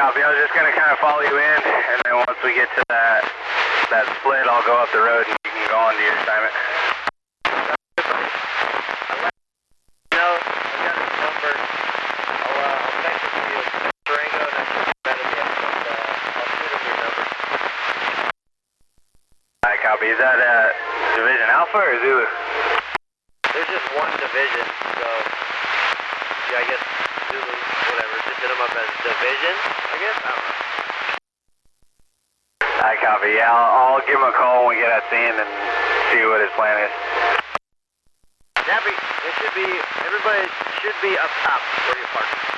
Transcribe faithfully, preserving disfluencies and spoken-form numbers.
copy. I was just gonna kind of follow you in, and then once we get to that that split, I'll go up the road and you can go on to your assignment. No, I got his number. I'll, uh, I'll text it to you. Durango, and I'm better than but uh, I'll shoot him your number. Alright, copy. Is that uh, Division Alpha or Zulu? There's just one division, so yeah, I guess Zulu, whatever. Just hit him up as Division, I guess. I don't know. Alright, copy. Yeah, I'll, I'll give him a call when we get at scene and see what his plan is. Nappy, it should be, everybody should be up top where you park.